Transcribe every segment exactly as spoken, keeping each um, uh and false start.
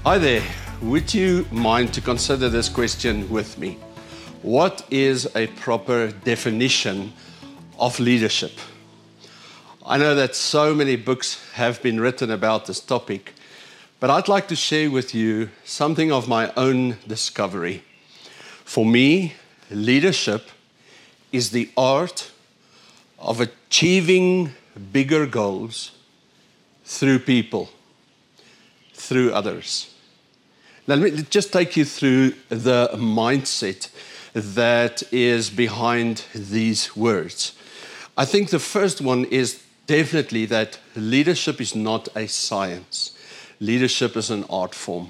Hi there. Would you mind to consider this question with me? What is a proper definition of leadership? I know that so many books have been written about this topic, but I'd like to share with you something of my own discovery. For me, leadership is the art of achieving bigger goals through people, through others. Now, let me just take you through the mindset that is behind these words. I think the first one is definitely that leadership is not a science. Leadership is an art form.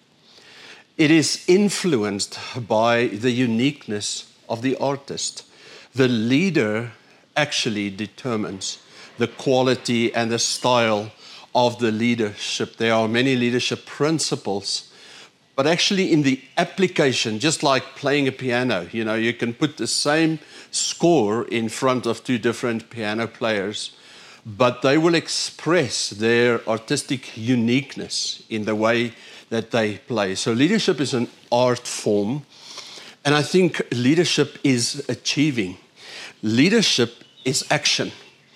It is influenced by the uniqueness of the artist. The leader actually determines the quality and the style of the leadership. There are many leadership principles. But actually in the application, just like playing a piano, you know, you can put the same score in front of two different piano players, but they will express their artistic uniqueness in the way that they play. So leadership is an art form, and I think leadership is achieving. Leadership is action.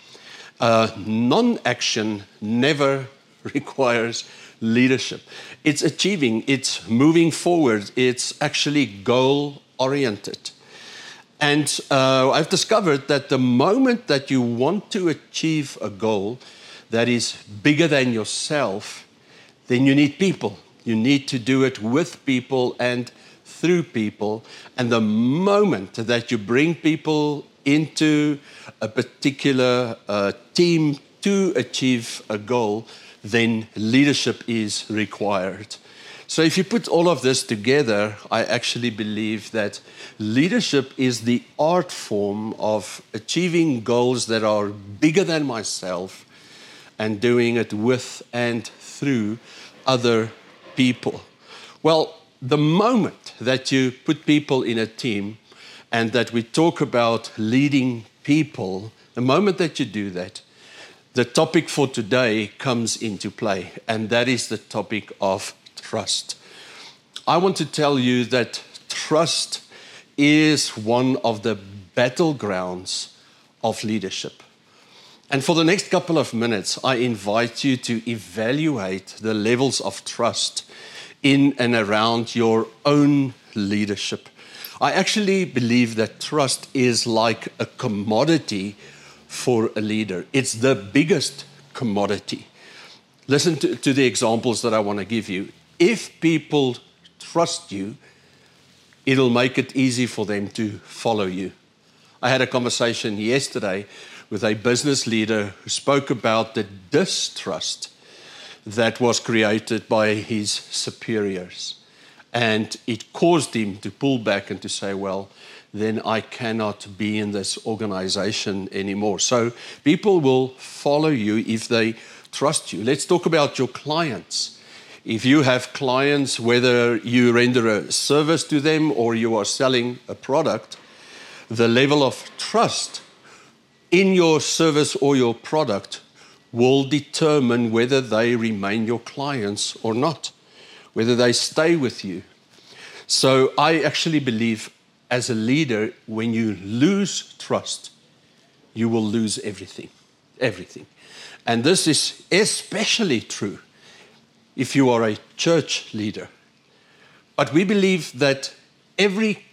Uh, non-action never requires leadership. It's achieving, it's moving forward, it's actually goal-oriented. And uh, I've discovered that the moment that you want to achieve a goal that is bigger than yourself, then you need people. You need to do it with people and through people. And the moment that you bring people into a particular uh, team to achieve a goal, then leadership is required. So if you put all of this together, I actually believe that leadership is the art form of achieving goals that are bigger than myself and doing it with and through other people. Well, the moment that you put people in a team and that we talk about leading people, the moment that you do that, the topic for today comes into play, and that is the topic of trust. I want to tell you that trust is one of the battlegrounds of leadership. And for the next couple of minutes, I invite you to evaluate the levels of trust in and around your own leadership. I actually believe that trust is like a commodity for a leader. It's the biggest commodity. Listen to, to the examples that I want to give you. If people trust you, it'll make it easy for them to follow you. I had a conversation yesterday with a business leader who spoke about the distrust that was created by his superiors. And it caused him to pull back and to say, well, then I cannot be in this organization anymore. So people will follow you if they trust you. Let's talk about your clients. If you have clients, whether you render a service to them or you are selling a product, the level of trust in your service or your product will determine whether they remain your clients or not, whether they stay with you. So I actually believe as a leader, when you lose trust, you will lose everything, everything. And this is especially true if you are a church leader. But we believe that every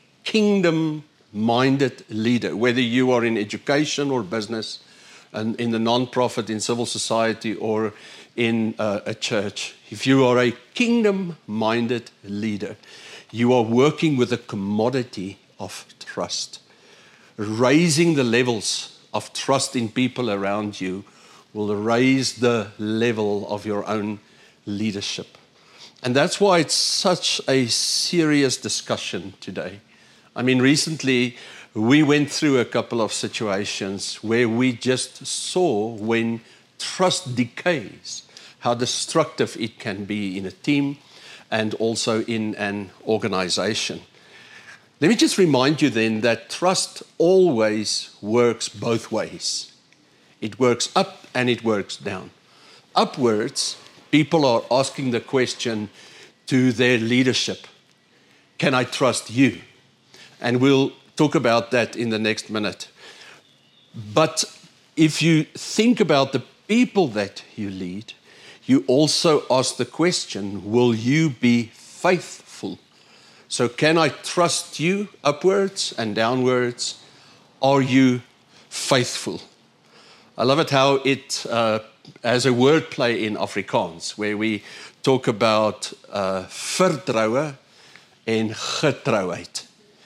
kingdom-minded leader, whether you are in education or business, and in the non-profit, in civil society, or in uh, a church, if you are a kingdom-minded leader, you are working with a commodity of trust. Raising the levels of trust in people around you will raise the level of your own leadership. And that's why it's such a serious discussion today. I mean, recently we went through a couple of situations where we just saw when trust decays, how destructive it can be in a team and also in an organization. Let me just remind you then that trust always works both ways. It works up and it works down. Upwards, people are asking the question, to their leadership. Can I trust you? And we'll talk about that in the next minute. But if you think about the people that you lead, you also ask the question, will you be faithful? So can I trust you upwards and downwards? Are you faithful? I love it how it uh, has a wordplay in Afrikaans, where we talk about uh, vertroue en getrouheid.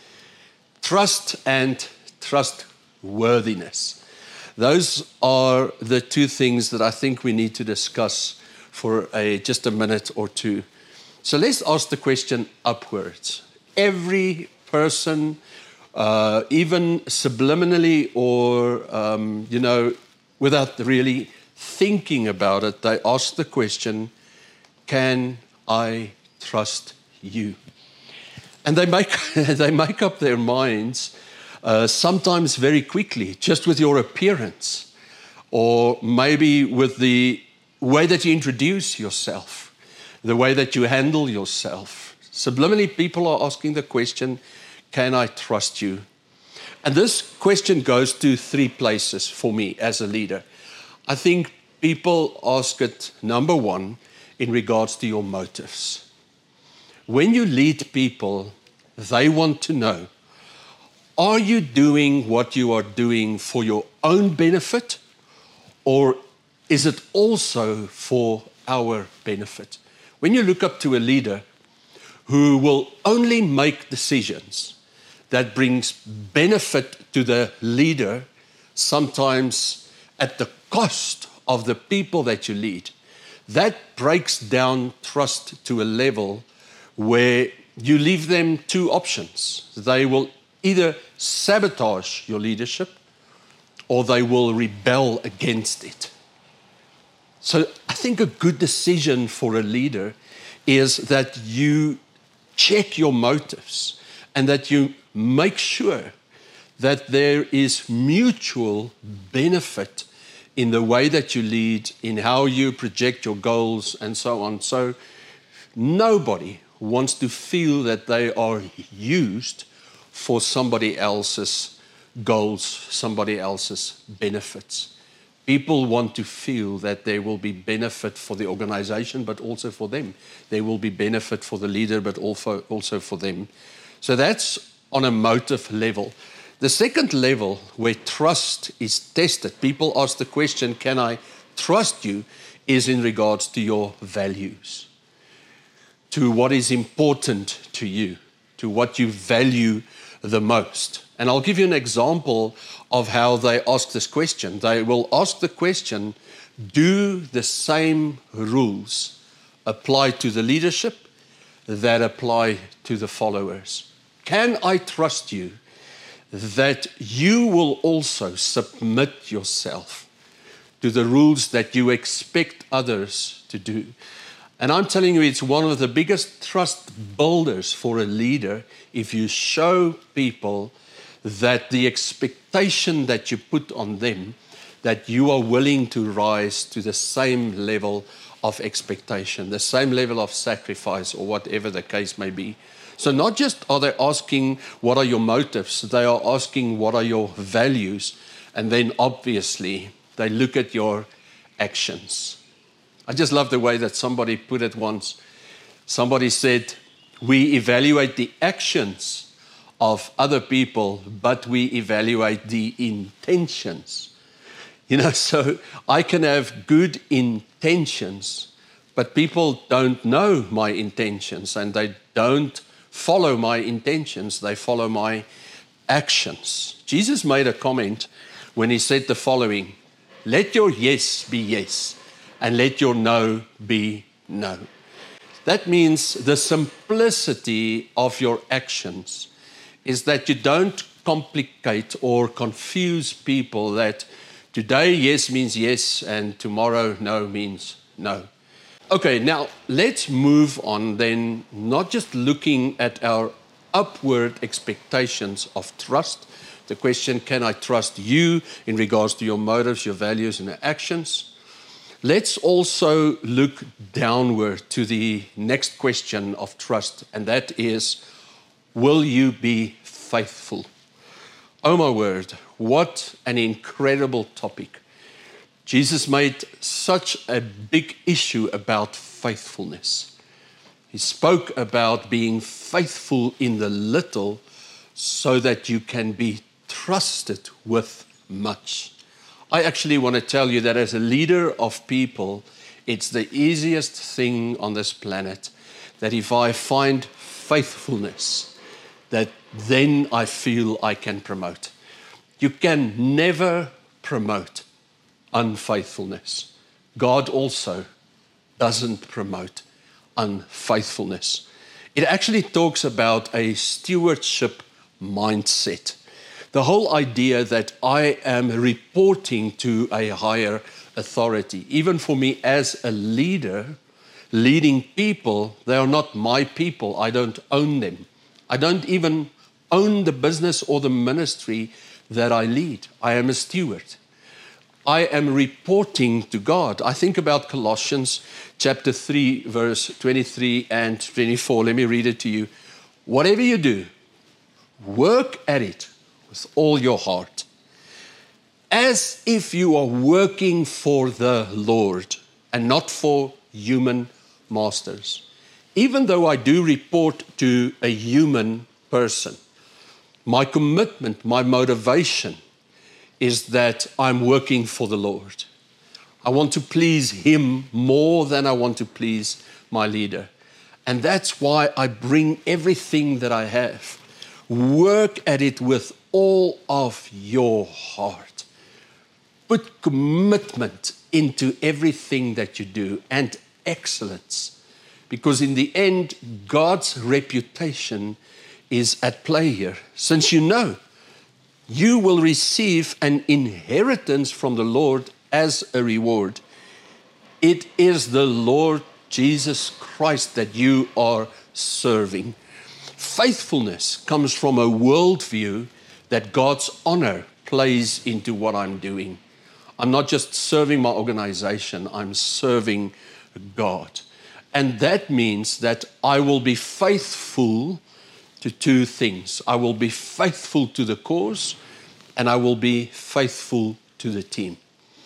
Trust and trustworthiness. Those are the two things that I think we need to discuss for a, just a minute or two. So let's ask the question upwards. Every person, uh, even subliminally or, um, you know, without really thinking about it, they ask the question, can I trust you? And they make, they make up their minds uh, sometimes very quickly, just with your appearance, or maybe with the way that you introduce yourself, the way that you handle yourself. Subliminally, people are asking the question, can I trust you? And this question goes to three places for me as a leader. I think people ask it, number one, in regards to your motives. When you lead people, they want to know, are you doing what you are doing for your own benefit, or is it also for our benefit? When you look up to a leader who will only make decisions that brings benefit to the leader, sometimes at the cost of the people that you lead, that breaks down trust to a level where you leave them two options. They will either sabotage your leadership or they will rebel against it. So I think a good decision for a leader is that you check your motives and that you make sure that there is mutual benefit in the way that you lead, in how you project your goals and so on. So nobody wants to feel that they are used for somebody else's goals, somebody else's benefits. People want to feel that there will be benefit for the organization, but also for them. There will be benefit for the leader, but also, also for them. So that's on a motive level. The second level where trust is tested, people ask the question, can I trust you, is in regards to your values, to what is important to you, to what you value the most. And I'll give you an example of how they ask this question. They will ask the question, do the same rules apply to the leadership that apply to the followers? Can I trust you that you will also submit yourself to the rules that you expect others to do? And I'm telling you, it's one of the biggest trust builders for a leader if you show people that the expectation that you put on them, that you are willing to rise to the same level of expectation, the same level of sacrifice, or whatever the case may be. So not just are they asking, what are your motives? They are asking, what are your values? And then obviously, they look at your actions. I just love the way that somebody put it once. Somebody said, we evaluate the actions of other people, but we evaluate the intentions. You know, so I can have good intentions, but people don't know my intentions and they don't follow my intentions, they follow my actions. Jesus made a comment when he said the following, let your yes be yes, and let your no be no. That means the simplicity of your actions is that you don't complicate or confuse people that today yes means yes and tomorrow no means no. Okay, now let's move on then, not just looking at our upward expectations of trust. The question, can I trust you in regards to your motives, your values, and your actions? let's also look downward to the next question of trust, and that is, will you be faithful? Oh my word, what an incredible topic. Jesus made such a big issue about faithfulness. He spoke about being faithful in the little so that you can be trusted with much. I actually want to tell you that as a leader of people, it's the easiest thing on this planet that if I find faithfulness, that then I feel I can promote. You can never promote unfaithfulness. God also doesn't promote unfaithfulness. It actually talks about a stewardship mindset. The whole idea that I am reporting to a higher authority. Even for me as a leader, leading people, they are not my people. I don't own them. I don't even own the business or the ministry that I lead. I am a steward. I am reporting to God. I think about Colossians chapter three, verse twenty-three and twenty-four. Let me read it to you. Whatever you do, work at it with all your heart, as if you are working for the Lord and not for human masters. Even though I do report to a human person, my commitment, my motivation is that I'm working for the Lord. I want to please Him more than I want to please my leader. And that's why I bring everything that I have. Work at it with all of your heart. Put commitment into everything that you do and excellence. Because in the end, God's reputation is at play here. Since you know, you will receive an inheritance from the Lord as a reward. It is the Lord Jesus Christ that you are serving. Faithfulness comes from a worldview that God's honor plays into what I'm doing. I'm not just serving my organization, I'm serving God. And that means that I will be faithful to two things. I will be faithful to the cause, and I will be faithful to the team.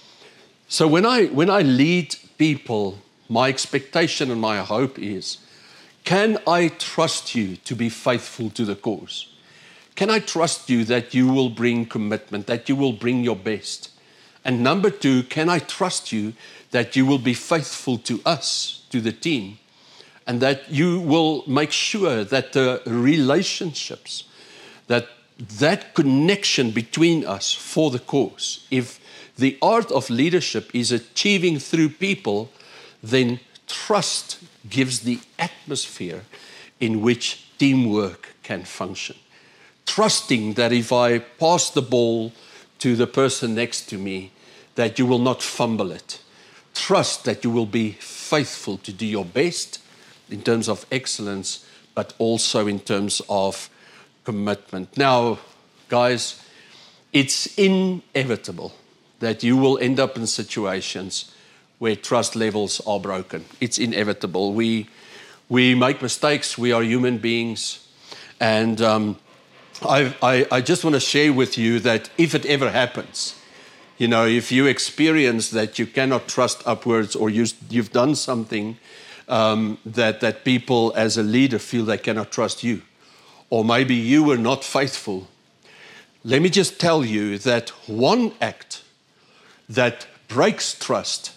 So when I when I lead people, my expectation and my hope is, can I trust you to be faithful to the cause? Can I trust you that you will bring commitment, that you will bring your best? And number two, can I trust you that you will be faithful to us, to the team, and that you will make sure that the relationships, that that connection between us for the cause, if the art of leadership is achieving through people, then trust gives the atmosphere in which teamwork can function. Trusting that if I pass the ball to the person next to me, that you will not fumble it. Trust that you will be faithful to do your best in terms of excellence, but also in terms of commitment. Now, guys, it's inevitable that you will end up in situations where trust levels are broken. It's inevitable. We we make mistakes. We are human beings. And um, I, I, I just want to share with you that if it ever happens, you know, if you experience that you cannot trust upwards, or you, you've done something um, that, that people as a leader feel they cannot trust you, or maybe you were not faithful, let me just tell you that one act that breaks trust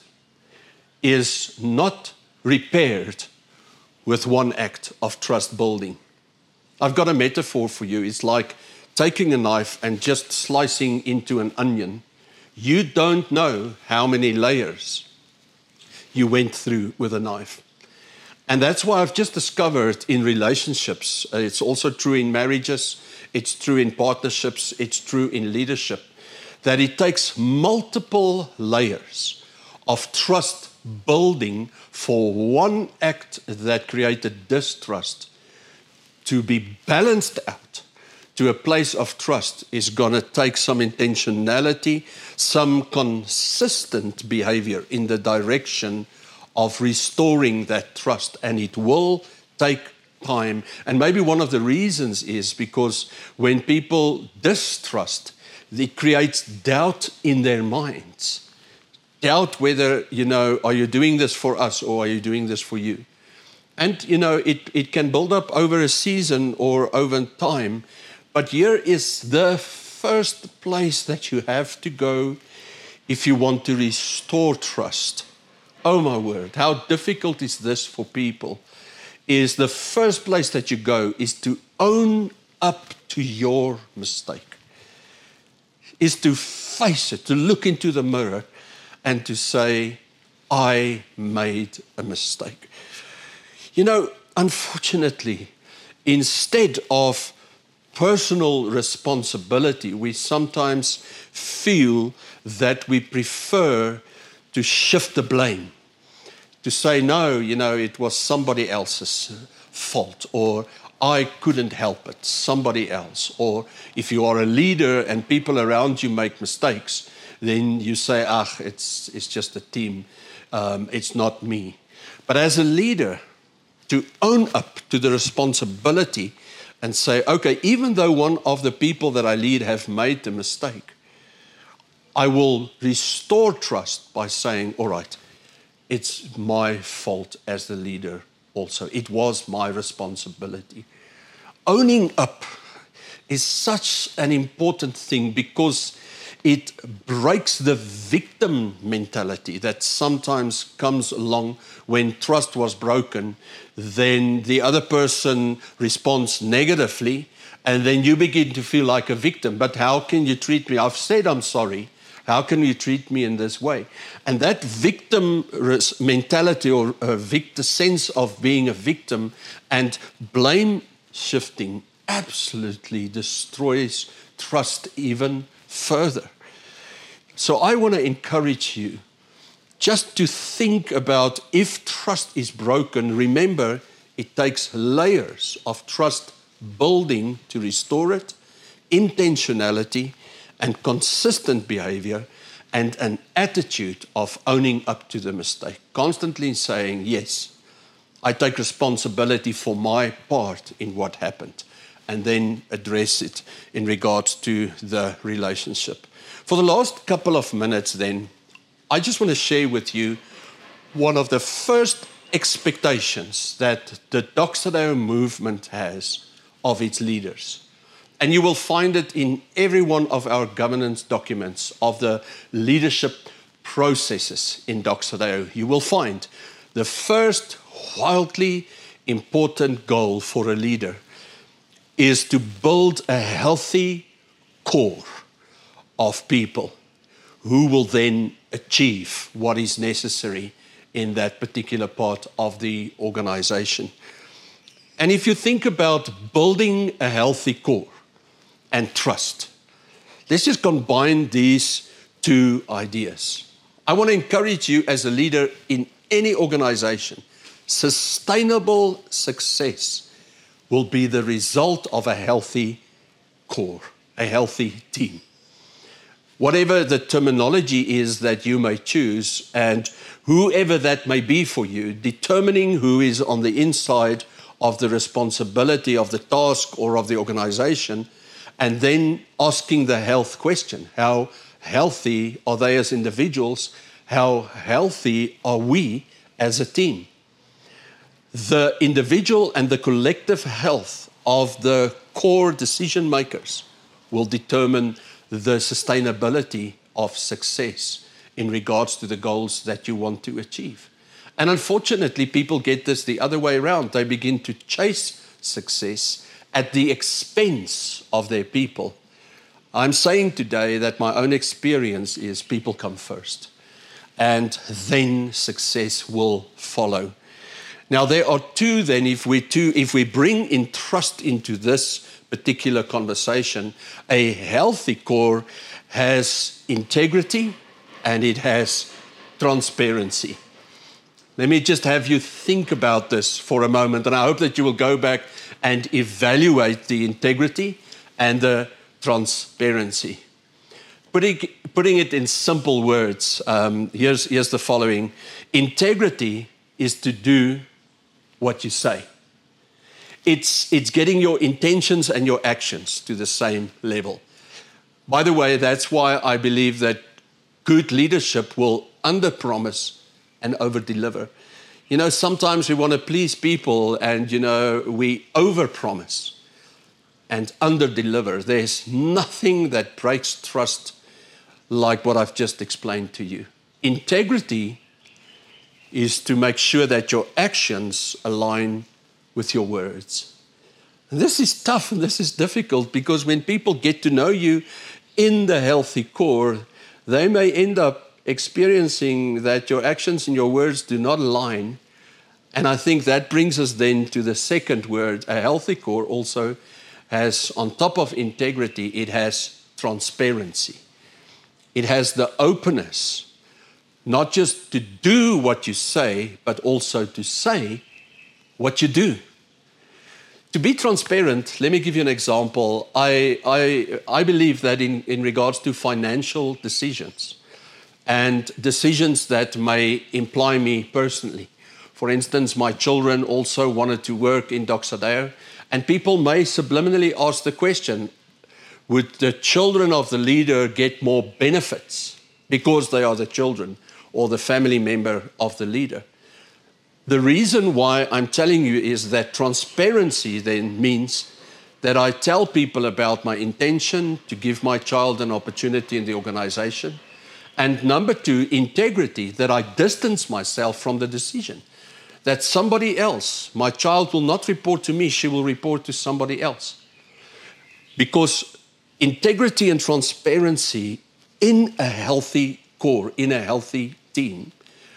is not repaired with one act of trust building. I've got a metaphor for you. It's like taking a knife and just slicing into an onion. You don't know how many layers you went through with a knife. And that's why I've just discovered in relationships, uh, it's also true in marriages, it's true in partnerships, it's true in leadership, that it takes multiple layers of trust building for one act that created distrust to be balanced out, to a place of trust is going to take some intentionality, some consistent behavior in the direction of restoring that trust. And it will take time. And maybe one of the reasons is because when people distrust, it creates doubt in their minds. Doubt whether, you know, are you doing this for us or are you doing this for you? And, you know, it, it can build up over a season or over time. But here is the first place that you have to go if you want to restore trust. Oh, my word, how difficult is this for people? Is the first place that you go is to own up to your mistake. Is to face it, to look into the mirror and to say, I made a mistake. You know, unfortunately, instead of personal responsibility, we sometimes feel that we prefer to shift the blame, to say, no, you know, it was somebody else's fault, or I couldn't help it, somebody else. Or if you are a leader and people around you make mistakes, then you say, ah, it's, it's just a team, um, it's not me. But as a leader, to own up to the responsibility and say, okay, even though one of the people that I lead have made the mistake, I will restore trust by saying, all right, it's my fault as the leader also. It was my responsibility. Owning up is such an important thing because it breaks the victim mentality that sometimes comes along when trust was broken. Then the other person responds negatively, and then you begin to feel like a victim. But how can you treat me? I've said I'm sorry. How can you treat me in this way? And that victim mentality or a victim sense of being a victim and blame shifting absolutely destroys trust even further. So I want to encourage you just to think about if trust is broken. Remember, it takes layers of trust building to restore it, intentionality and consistent behavior, and an attitude of owning up to the mistake. Constantly saying, yes, I take responsibility for my part in what happened, and then address it in regards to the relationship. For the last couple of minutes then, I just want to share with you one of the first expectations that the Doxa Deo movement has of its leaders. And you will find it in every one of our governance documents of the leadership processes in Doxa Deo. You will find the first wildly important goal for a leader is to build a healthy core of people who will then achieve what is necessary in that particular part of the organization. And if you think about building a healthy core and trust, let's just combine these two ideas. I want to encourage you as a leader in any organization, sustainable success will be the result of a healthy core, a healthy team. Whatever the terminology is that you may choose, and whoever that may be for you, determining who is on the inside of the responsibility of the task or of the organization, and then asking the health question. How healthy are they as individuals? How healthy are we as a team? The individual and the collective health of the core decision makers will determine the sustainability of success in regards to the goals that you want to achieve. And unfortunately, people get this the other way around. They begin to chase success at the expense of their people. I'm saying today that my own experience is people come first, and then success will follow. Now, there are two then, if we two, if we bring in trust into this particular conversation, a healthy core has integrity and it has transparency. Let me just have you think about this for a moment, and I hope that you will go back and evaluate the integrity and the transparency. Putting, putting it in simple words, um, here's, here's the following. Integrity is to do what you say. It's, it's getting your intentions and your actions to the same level. By the way, that's why I believe that good leadership will underpromise and overdeliver. You know, sometimes we want to please people and, you know, we overpromise and underdeliver. There's nothing that breaks trust like what I've just explained to you. Integrity is to make sure that your actions align with your words. And this is tough and this is difficult because when people get to know you in the healthy core, they may end up experiencing that your actions and your words do not align. And I think that brings us then to the second word. A healthy core also has, on top of integrity, it has transparency. It has the openness, not just to do what you say, but also to say what you do. To be transparent, let me give you an example. I, I, I believe that in, in regards to financial decisions and decisions that may imply me personally. For instance, my children also wanted to work in Doxadeo, and people may subliminally ask the question, would the children of the leader get more benefits because they are the children or the family member of the leader? The reason why I'm telling you is that transparency then means that I tell people about my intention to give my child an opportunity in the organization. And number two, integrity, that I distance myself from the decision. That somebody else, my child will not report to me, she will report to somebody else. Because integrity and transparency in a healthy core, in a healthy team,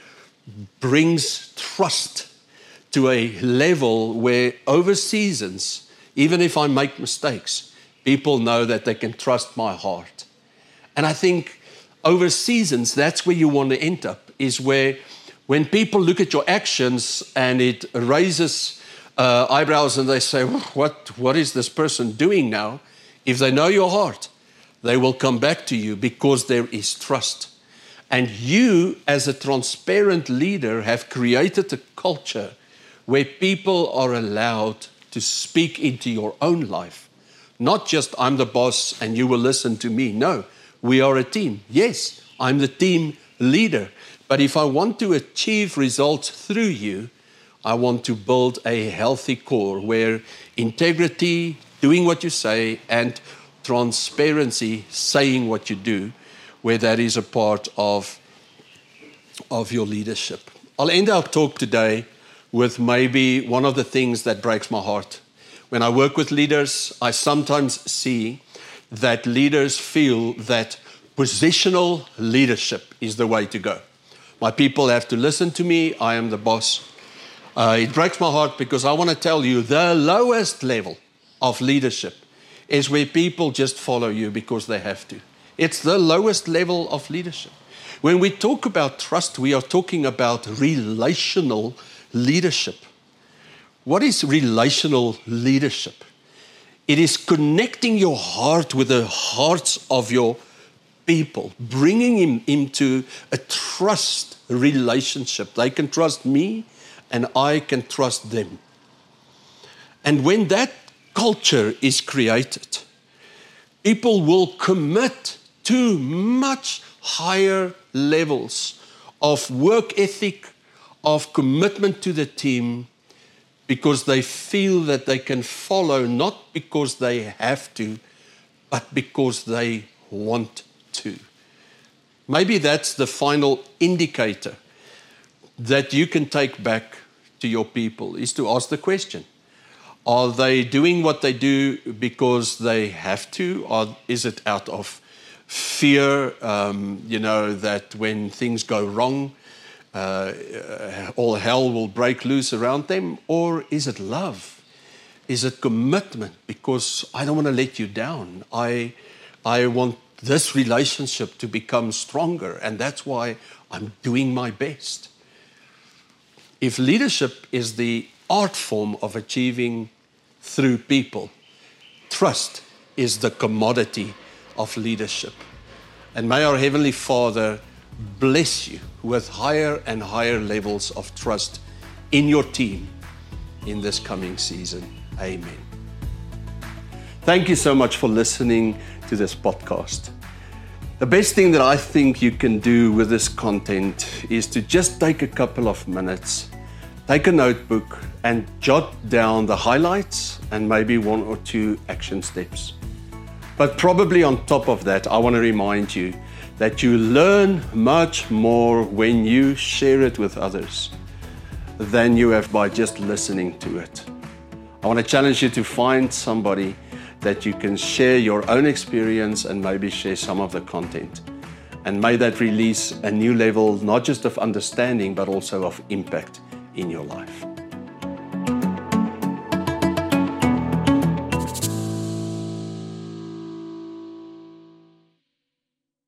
brings trust to a level where over seasons, even if I make mistakes, people know that they can trust my heart. And I think over seasons, that's where you want to end up, is where when people look at your actions and it raises uh, eyebrows and they say, what, what is this person doing now? If they know your heart, they will come back to you because there is trust. And you, as a transparent leader, have created a culture where people are allowed to speak into your own life. Not just, I'm the boss and you will listen to me. No, we are a team. Yes, I'm the team leader. But if I want to achieve results through you, I want to build a healthy core where integrity, doing what you say, and transparency, saying what you do, where that is a part of, of your leadership. I'll end our talk today with maybe one of the things that breaks my heart. When I work with leaders, I sometimes see that leaders feel that positional leadership is the way to go. My people have to listen to me. I am the boss. Uh, it breaks my heart because I want to tell you the lowest level of leadership is where people just follow you because they have to. It's the lowest level of leadership. When we talk about trust, we are talking about relational leadership. What is relational leadership? It is connecting your heart with the hearts of your people, bringing him into a trust relationship. They can trust me and I can trust them. And when that culture is created, people will commit to much higher levels of work ethic, of commitment to the team, because they feel that they can follow not because they have to, but because they want to. Maybe that's the final indicator that you can take back to your people, is to ask the question, are they doing what they do because they have to, or is it out of fear, um, you know, that when things go wrong, uh, all hell will break loose around them? Or is it love? Is it commitment? Because I don't want to let you down. I, I want this relationship to become stronger, and that's why I'm doing my best. If leadership is the art form of achieving through people, trust is the commodity of leadership. And may our Heavenly Father bless you with higher and higher levels of trust in your team in this coming season. Amen. Thank you so much for listening to this podcast. The best thing that I think you can do with this content is to just take a couple of minutes, take a notebook and jot down the highlights and maybe one or two action steps. But probably on top of that, I want to remind you that you learn much more when you share it with others than you have by just listening to it. I want to challenge you to find somebody that you can share your own experience and maybe share some of the content. And may that release a new level, not just of understanding, but also of impact in your life.